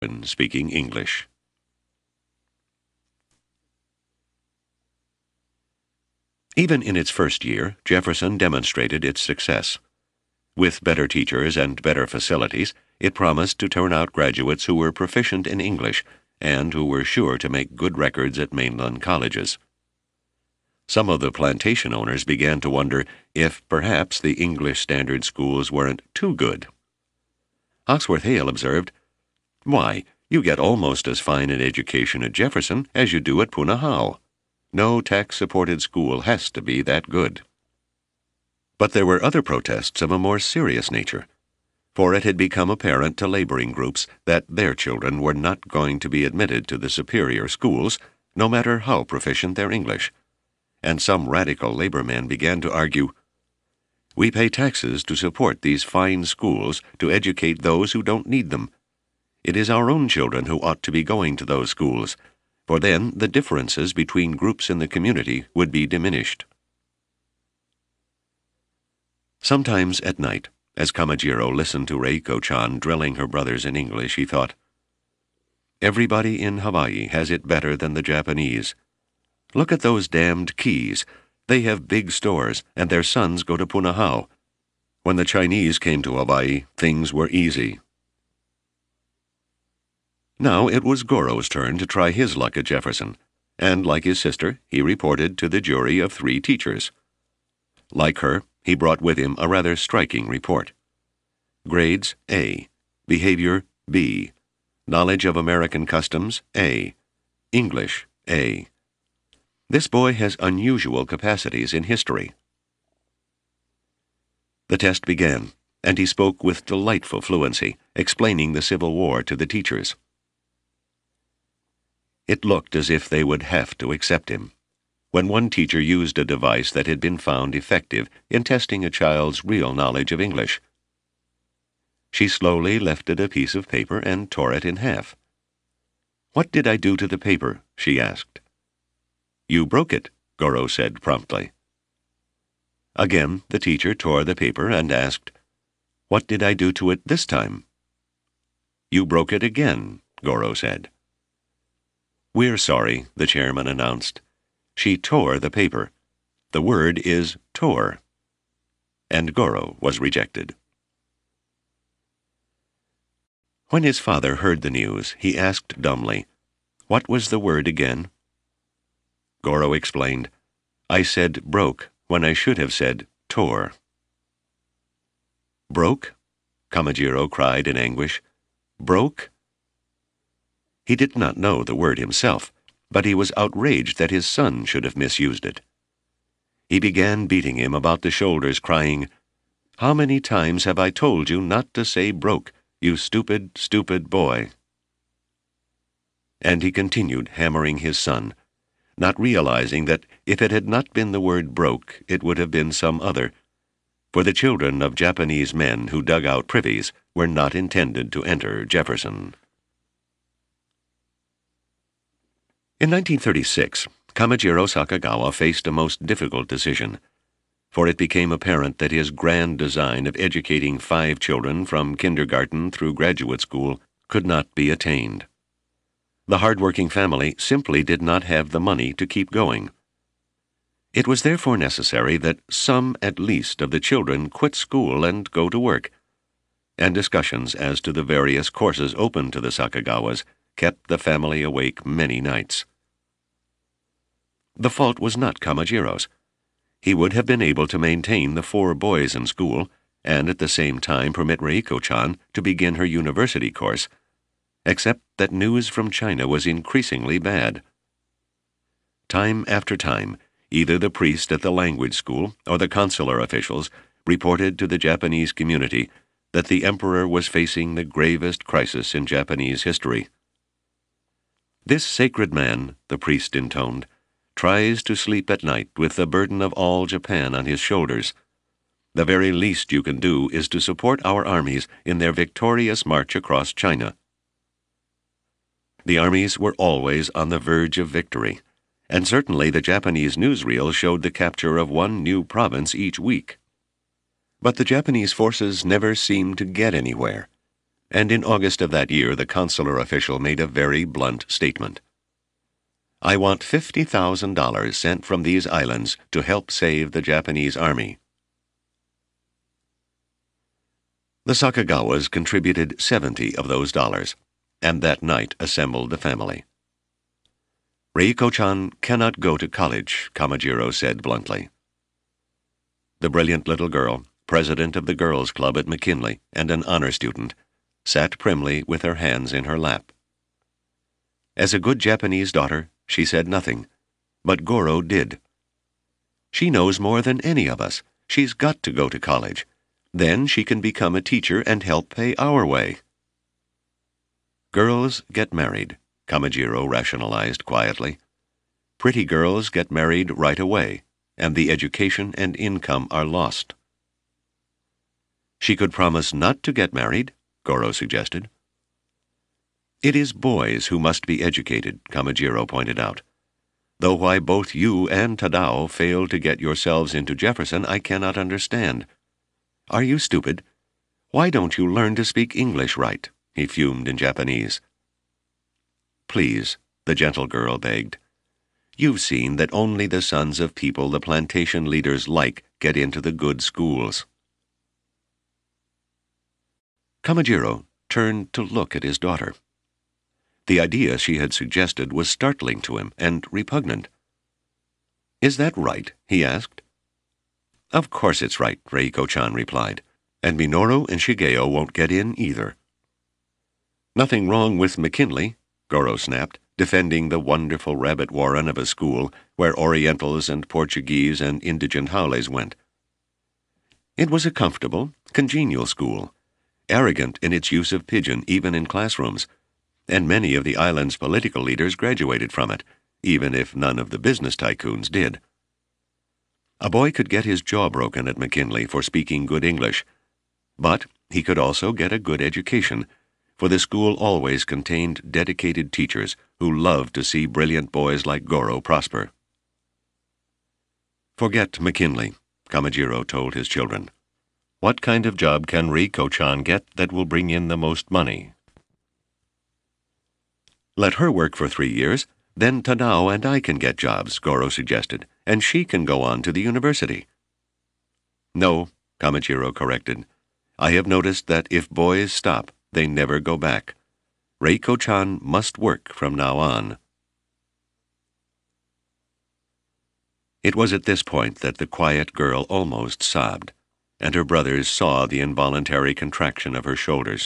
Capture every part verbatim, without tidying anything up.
when speaking English. Even in its first year, Jefferson demonstrated its success. With better teachers and better facilities, it promised to turn out graduates who were proficient in English and who were sure to make good records at mainland colleges. Some of the plantation owners began to wonder if perhaps the English standard schools weren't too good. Hawksworth Hale observed, "Why, you get almost as fine an education at Jefferson as you do at Punahou. No tax-supported school has to be that good." But there were other protests of a more serious nature, for it had become apparent to laboring groups that their children were not going to be admitted to the superior schools, no matter how proficient their English. And some radical labor men began to argue, "We pay taxes to support these fine schools to educate those who don't need them. It is our own children who ought to be going to those schools, for then the differences between groups in the community would be diminished." Sometimes at night, as Kamajiro listened to Reiko-chan drilling her brothers in English, he thought, "Everybody in Hawaii has it better than the Japanese. Look at those damned Keys. They have big stores, and their sons go to Punahou. When the Chinese came to Hawaii, things were easy." Now it was Goro's turn to try his luck at Jefferson, and like his sister, he reported to the jury of three teachers. Like her, he brought with him a rather striking report. Grades A, behavior B, knowledge of American customs A, English A. This boy has unusual capacities in history. The test began, and he spoke with delightful fluency, explaining the Civil War to the teachers. It looked as if they would have to accept him, when one teacher used a device that had been found effective in testing a child's real knowledge of English. She slowly lifted a piece of paper and tore it in half. "What did I do to the paper?" she asked. "You broke it," Goro said promptly. Again the teacher tore the paper and asked, "What did I do to it this time?" "You broke it again," Goro said. "We're sorry," the chairman announced. "She tore the paper. The word is tore." And Goro was rejected. When his father heard the news, he asked dumbly, "What was the word again?" Goro explained, "I said broke when I should have said tore." "Broke?" Kamajiro cried in anguish. "Broke?" He did not know the word himself, but he was outraged that his son should have misused it. He began beating him about the shoulders, crying, "How many times have I told you not to say broke, you stupid, stupid boy?" And he continued hammering his son, not realizing that if it had not been the word broke, it would have been some other, for the children of Japanese men who dug out privies were not intended to enter Jefferson. In nineteen thirty-six, Kamajiro Sakagawa faced a most difficult decision, for it became apparent that his grand design of educating five children from kindergarten through graduate school could not be attained. The hard-working family simply did not have the money to keep going. It was therefore necessary that some at least of the children quit school and go to work, and discussions as to the various courses open to the Sakagawas kept the family awake many nights. The fault was not Kamajiro's. He would have been able to maintain the four boys in school and at the same time permit Reiko-chan to begin her university course, except that news from China was increasingly bad. Time after time, either the priest at the language school or the consular officials reported to the Japanese community that the emperor was facing the gravest crisis in Japanese history. "This sacred man," the priest intoned, "tries to sleep at night with the burden of all Japan on his shoulders. The very least you can do is to support our armies in their victorious march across China." The armies were always on the verge of victory, and certainly the Japanese newsreel showed the capture of one new province each week. But the Japanese forces never seemed to get anywhere. and in August of that year the consular official made a very blunt statement. I want fifty thousand dollars sent from these islands to help save the Japanese army. The Sakagawas contributed seventy of those dollars, and that night assembled the family. Reiko-chan cannot go to college, Kamajiro said bluntly. The brilliant little girl, president of the girls' club at McKinley and an honor student, sat primly with her hands in her lap. As a good Japanese daughter, she said nothing, but Goro did. She knows more than any of us. She's got to go to college. Then she can become a teacher and help pay our way. Girls get married, Kamajiro rationalized quietly. Pretty girls get married right away, and the education and income are lost. She could promise not to get married, Goro suggested. It is boys who must be educated, Kamajiro pointed out. Though why both you and Tadao failed to get yourselves into Jefferson, I cannot understand. Are you stupid? Why don't you learn to speak English right? He fumed in Japanese. Please, the gentle girl begged. You've seen that only the sons of people the plantation leaders like get into the good schools. Kamajiro turned to look at his daughter. The idea she had suggested was startling to him and repugnant. Is that right? He asked. Of course it's right, Reiko-chan replied, and Minoru and Shigeo won't get in either. Nothing wrong with McKinley, Goro snapped, defending the wonderful rabbit warren of a school where Orientals and Portuguese and indigent Howleys went. It was a comfortable, congenial school, arrogant in its use of pidgin even in classrooms, and many of the island's political leaders graduated from it, even if none of the business tycoons did. A boy could get his jaw broken at McKinley for speaking good English, but he could also get a good education, for the school always contained dedicated teachers who loved to see brilliant boys like Goro prosper. Forget McKinley, Kamajiro told his children. What kind of job can Reiko-chan get that will bring in the most money? Let her work for three years, then Tadao and I can get jobs, Goro suggested, and she can go on to the university. No, Kamajiro corrected. I have noticed that if boys stop, they never go back. Reiko-chan must work from now on. It was at this point that the quiet girl almost sobbed, and her brothers saw the involuntary contraction of her shoulders.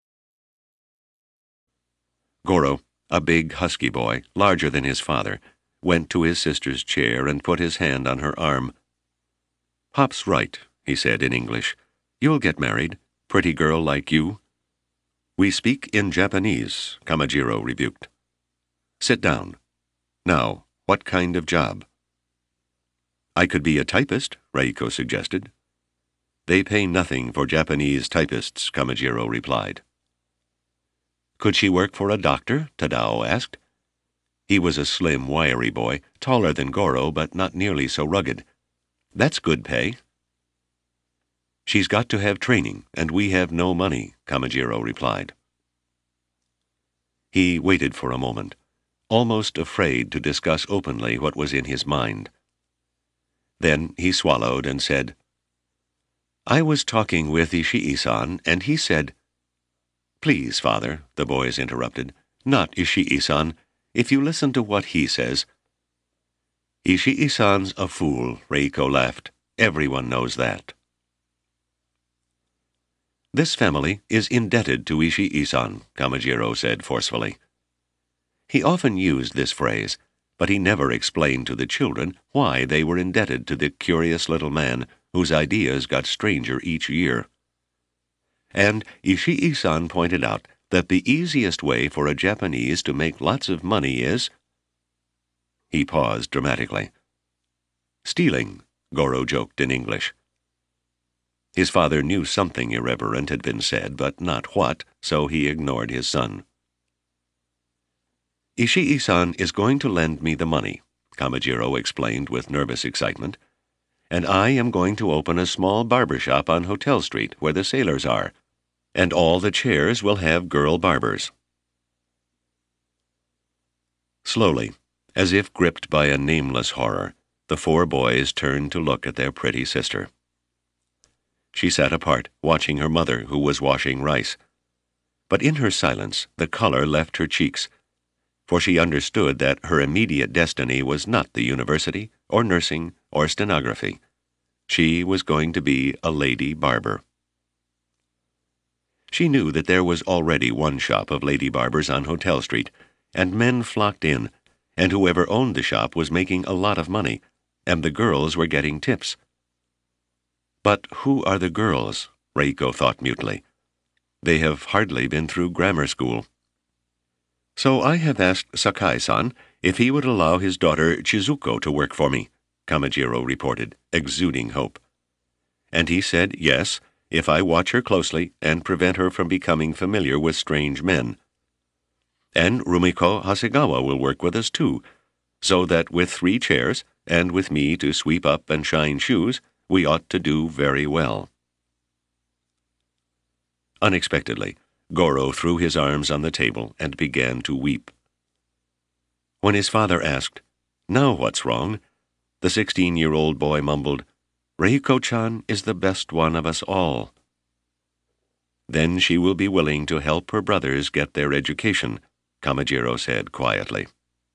Goro, a big, husky boy, larger than his father, went to his sister's chair and put his hand on her arm. Pop's right, he said in English. You'll get married, pretty girl like you. We speak in Japanese, Kamajiro rebuked. Sit down. Now, what kind of job? I could be a typist, Reiko suggested. They pay nothing for Japanese typists, Kamajiro replied. Could she work for a doctor? Tadao asked. He was a slim, wiry boy, taller than Goro, but not nearly so rugged. That's good pay. She's got to have training, and we have no money, Kamajiro replied. He waited for a moment, almost afraid to discuss openly what was in his mind. Then he swallowed and said, I was talking with Ishii-san, and he said, Please, father, the boys interrupted, not Ishii-san. If you listen to what he says. Ishii-san's a fool, Reiko laughed. Everyone knows that. This family is indebted to Ishii-san, Kamajiro said forcefully. He often used this phrase, but he never explained to the children why they were indebted to the curious little man whose ideas got stranger each year. And Ishii-san pointed out that the easiest way for a Japanese to make lots of money is... He paused dramatically. Stealing, Goro joked in English. His father knew something irreverent had been said, but not what, so he ignored his son. Ishii-san is going to lend me the money, Kamajiro explained with nervous excitement, and I am going to open a small barber shop on Hotel Street where the sailors are, and all the chairs will have girl barbers. Slowly, as if gripped by a nameless horror, the four boys turned to look at their pretty sister. She sat apart, watching her mother, who was washing rice. But in her silence, the color left her cheeks, for she understood that her immediate destiny was not the university, or nursing, or stenography. She was going to be a lady barber. She knew that there was already one shop of lady barbers on Hotel Street, and men flocked in, and whoever owned the shop was making a lot of money, and the girls were getting tips. But who are the girls? Reiko thought mutely. They have hardly been through grammar school. So I have asked Sakai-san if he would allow his daughter Chizuko to work for me, Kamijiro reported, exuding hope. And he said yes, if I watch her closely and prevent her from becoming familiar with strange men. And Rumiko Hasegawa will work with us too, so that with three chairs, and with me to sweep up and shine shoes, we ought to do very well. Unexpectedly, Goro threw his arms on the table and began to weep. When his father asked, "Now what's wrong?" the sixteen-year-old boy mumbled, "Reiko-chan is the best one of us all." Then she will be willing to help her brothers get their education, Kamijiro said quietly.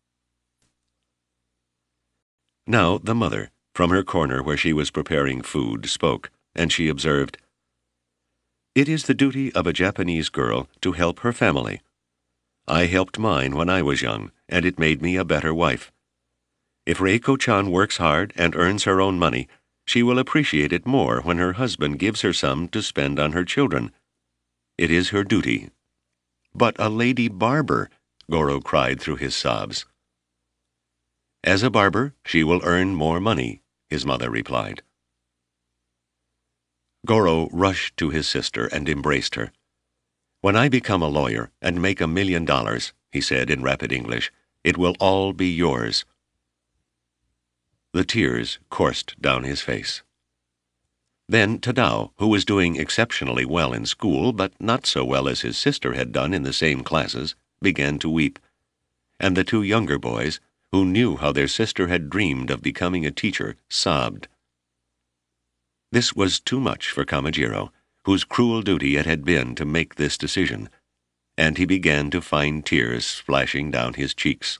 Now the mother, from her corner where she was preparing food, spoke, and she observed, "It is the duty of a Japanese girl to help her family. I helped mine when I was young, and it made me a better wife. If Reiko-chan works hard and earns her own money, she will appreciate it more when her husband gives her some to spend on her children. It is her duty." "But a lady barber," Goro cried through his sobs. "As a barber, she will earn more money," his mother replied. Goro rushed to his sister and embraced her. "When I become a lawyer and make a million dollars," he said in rapid English, "it will all be yours." The tears coursed down his face. Then Tadao, who was doing exceptionally well in school, but not so well as his sister had done in the same classes, began to weep, and the two younger boys, who knew how their sister had dreamed of becoming a teacher, sobbed. This was too much for Kamijiro, whose cruel duty it had been to make this decision, and he began to find tears splashing down his cheeks.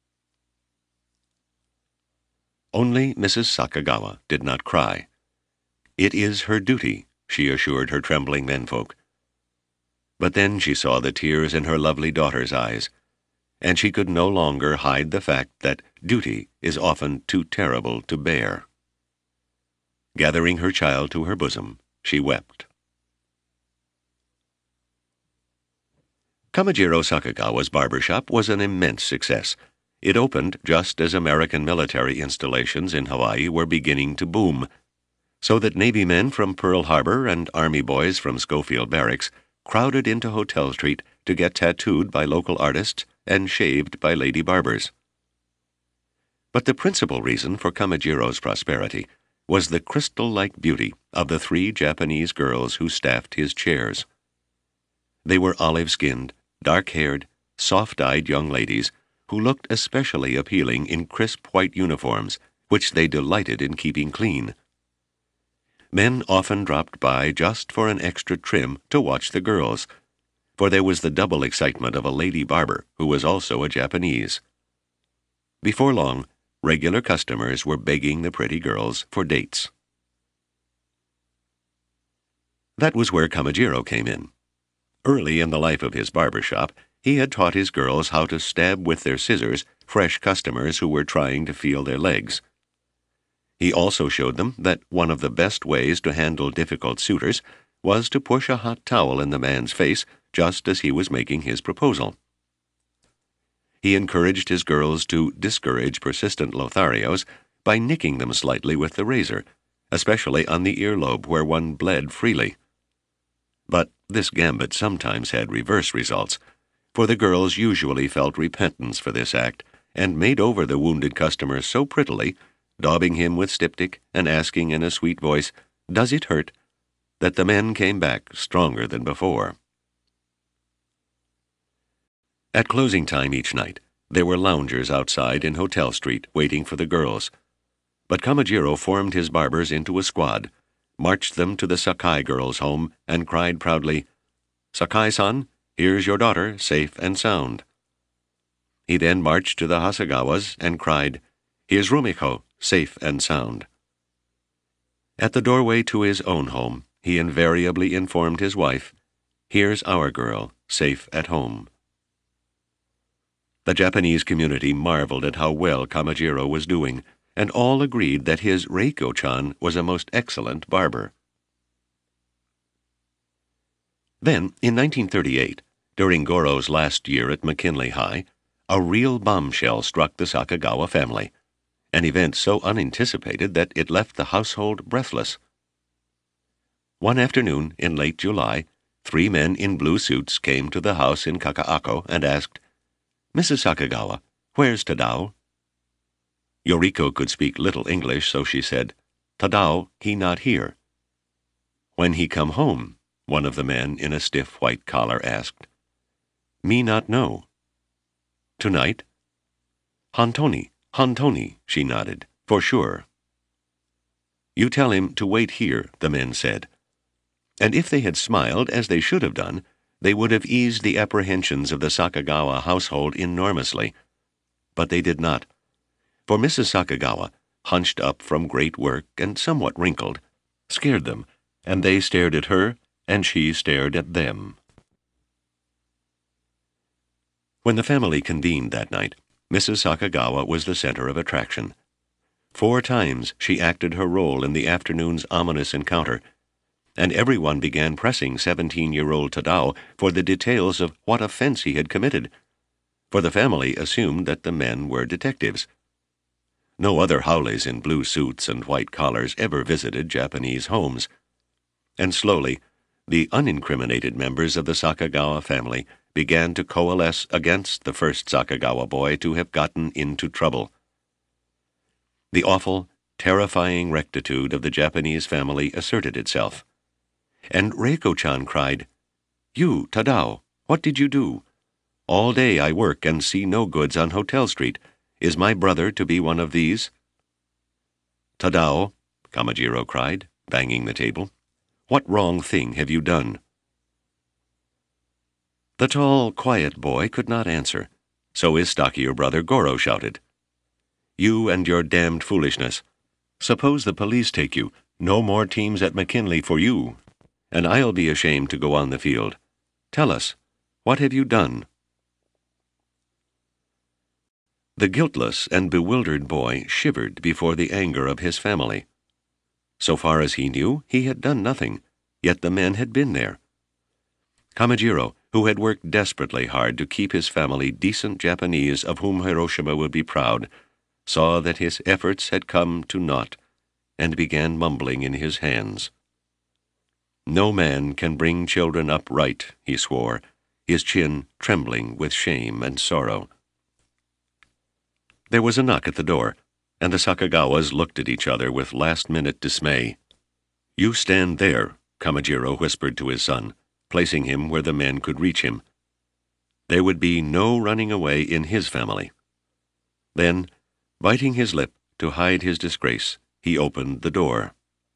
Only Missus Sakagawa did not cry. "It is her duty," she assured her trembling menfolk. But then she saw the tears in her lovely daughter's eyes, and she could no longer hide the fact that duty is often too terrible to bear. Gathering her child to her bosom, she wept. Kamijiro Sakagawa's barber shop was an immense success. It opened just as American military installations in Hawaii were beginning to boom, so that Navy men from Pearl Harbor and Army boys from Schofield Barracks crowded into Hotel Street to get tattooed by local artists and shaved by lady barbers. But the principal reason for Kamijiro's prosperity was the crystal-like beauty of the three Japanese girls who staffed his chairs. They were olive-skinned, dark-haired, soft-eyed young ladies who looked especially appealing in crisp white uniforms, which they delighted in keeping clean. Men often dropped by just for an extra trim to watch the girls, for there was the double excitement of a lady barber who was also a Japanese. Before long, regular customers were begging the pretty girls for dates. That was where Kamijiro came in. Early in the life of his barber shop, he had taught his girls how to stab with their scissors fresh customers who were trying to feel their legs. He also showed them that one of the best ways to handle difficult suitors was to push a hot towel in the man's face just as he was making his proposal. He encouraged his girls to discourage persistent Lotharios by nicking them slightly with the razor, especially on the earlobe where one bled freely. But this gambit sometimes had reverse results, for the girls usually felt repentance for this act and made over the wounded customer so prettily, daubing him with styptic and asking in a sweet voice, "Does it hurt?" that the men came back stronger than before. At closing time each night, there were loungers outside in Hotel Street waiting for the girls. But Kamajiro formed his barbers into a squad, marched them to the Sakai girls' home, and cried proudly, "Sakai-san, here's your daughter, safe and sound." He then marched to the Hasegawas and cried, "Here's Rumiko, safe and sound." At the doorway to his own home, he invariably informed his wife, "Here's our girl, safe at home." The Japanese community marveled at how well Kamajiro was doing, and all agreed that his Reiko-chan was a most excellent barber. Then, in nineteen thirty-eight, during Goro's last year at McKinley High, a real bombshell struck the Sakagawa family, an event so unanticipated that it left the household breathless. One afternoon in late July, three men in blue suits came to the house in Kakaako and asked, "Missus Sakagawa, where's Tadao?" Yoriko could speak little English, so she said, "Tadao, he not here." "When he come home?" one of the men in a stiff white collar asked. "Me not know." "Tonight?" "Hantoni, Hantoni," she nodded, "for sure." "You tell him to wait here," the men said. And if they had smiled, as they should have done, they would have eased the apprehensions of the Sakagawa household enormously. But they did not, for Missus Sakagawa, hunched up from great work and somewhat wrinkled, scared them, and they stared at her, and she stared at them. When the family convened that night, Missus Sakagawa was the center of attraction. Four times she acted her role in the afternoon's ominous encounter, and everyone began pressing seventeen-year-old Tadao for the details of what offense he had committed, for the family assumed that the men were detectives. No other haules in blue suits and white collars ever visited Japanese homes, and slowly the unincriminated members of the Sakagawa family began to coalesce against the first Sakagawa boy to have gotten into trouble. The awful, terrifying rectitude of the Japanese family asserted itself, and Reiko-chan cried, "You, Tadao, what did you do? All day I work and see no goods on Hotel Street. Is my brother to be one of these?" "Tadao," Kamajiro cried, banging the table, "what wrong thing have you done?" The tall, quiet boy could not answer, so his stockier brother Goro shouted, "You and your damned foolishness. Suppose the police take you, no more teams at McKinley for you, and I'll be ashamed to go on the field. Tell us, what have you done?" The guiltless and bewildered boy shivered before the anger of his family. So far as he knew, he had done nothing, yet the men had been there. Kamajiro, who had worked desperately hard to keep his family decent Japanese of whom Hiroshima would be proud, saw that his efforts had come to naught, and began mumbling in his hands. "No man can bring children up right," he swore, his chin trembling with shame and sorrow. There was a knock at the door, and the Sakagawas looked at each other with last-minute dismay. "You stand there," Kamajiro whispered to his son, placing him where the men could reach him. There would be no running away in his family. Then, biting his lip to hide his disgrace, he opened the door.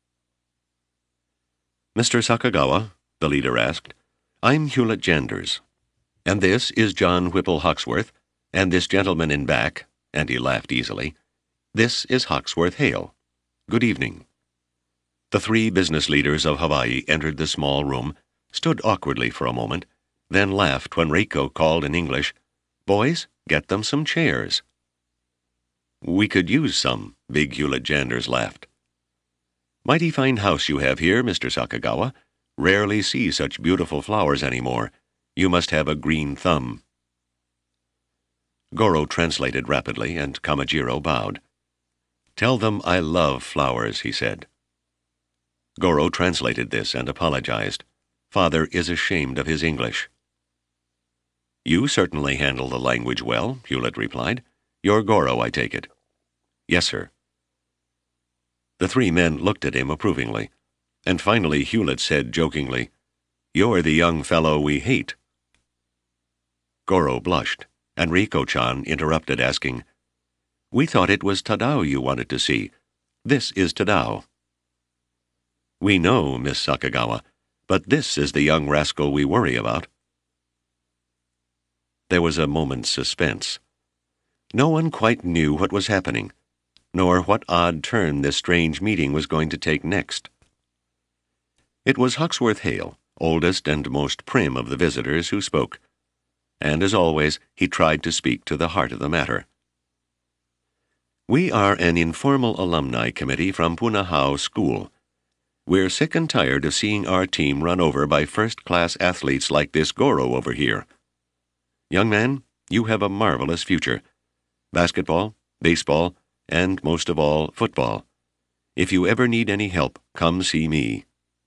"Mister Sakagawa," the leader asked, "I'm Hewlett Janders. And this is John Whipple Hawksworth, and this gentleman in back," and he laughed easily, "this is Hawksworth Hale. Good evening." The three business leaders of Hawaii entered the small room, stood awkwardly for a moment, then laughed when Reiko called in English, "Boys, get them some chairs." "We could use some," Big Hewlett Janders laughed. "Mighty fine house you have here, Mister Sakagawa. Rarely see such beautiful flowers anymore. You must have a green thumb." Goro translated rapidly, and Kamajiro bowed. "Tell them I love flowers," he said. Goro translated this and apologized. Father is ashamed of his English. "You certainly handle the language well," Hewlett replied. "You're Goro, I take it." "Yes, sir." The three men looked at him approvingly, And finally Hewlett said jokingly, "You're the young fellow we hate." Goro blushed, and Reiko-chan interrupted, asking, "We thought it was Tadao you wanted to see. This is Tadao." "We know, Miss Sakagawa, but this is the young rascal we worry about." There was a moment's suspense. No one quite knew what was happening, nor what odd turn this strange meeting was going to take next. It was Hawksworth Hale, oldest and most prim of the visitors, who spoke, and as always he tried to speak to the heart of the matter. "We are an informal alumni committee from Punahou School. We're sick and tired of seeing our team run over by first-class athletes like this Goro over here. Young man, you have a marvelous future. Basketball, baseball, and most of all, football. If you ever need any help, come see me."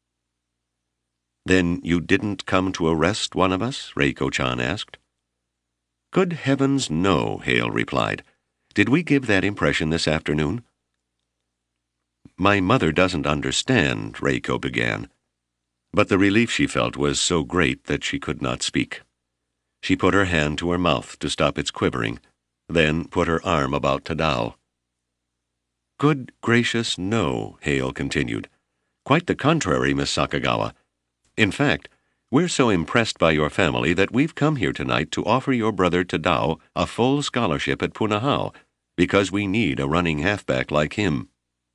"Then you didn't come to arrest one of us?" Reiko-chan asked. "Good heavens, no," Hale replied. "Did we give that impression this afternoon?" "My mother doesn't understand," Reiko began. But the relief she felt was so great that she could not speak. She put her hand to her mouth to stop its quivering, then put her arm about Tadao. "Good gracious, no," Hale continued. "Quite the contrary, Miss Sakagawa. In fact, we're so impressed by your family that we've come here tonight to offer your brother Tadao a full scholarship at Punahou, because we need a running halfback like him."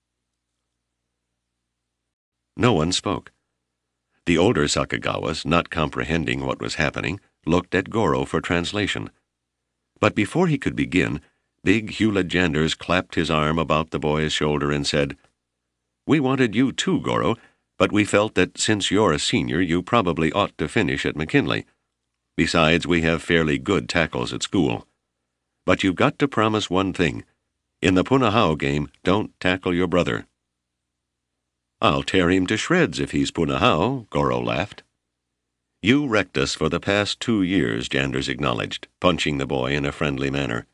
No one spoke. The older Sakagawas, not comprehending what was happening, looked at Goro for translation. But before he could begin, big Hewlett Janders clapped his arm about the boy's shoulder and said, "We wanted you too, Goro, but we felt that since you're a senior, you probably ought to finish at McKinley. Besides, we have fairly good tackles at school. But you've got to promise one thing. In the Punahou game, don't tackle your brother." "I'll tear him to shreds if he's Punahou," Goro laughed. "You wrecked us for the past two years," Janders acknowledged, punching the boy in a friendly manner.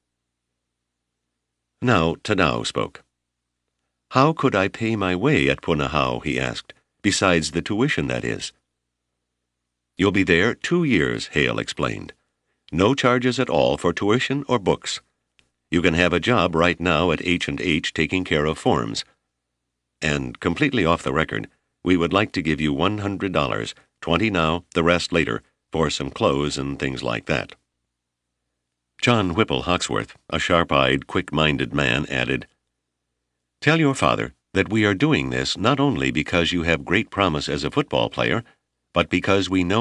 Now Tadao spoke. "How could I pay my way at Punahou?" he asked. "Besides the tuition, that is." "You'll be there two years," Hale explained. "No charges at all for tuition or books. You can have a job right now at H and H taking care of forms. And, completely off the record, we would like to give you one hundred dollars, twenty now, the rest later, for some clothes and things like that." John Whipple Hawksworth, a sharp-eyed, quick-minded man, added, "Tell your father that we are doing this not only because you have great promise as a football player, but because we know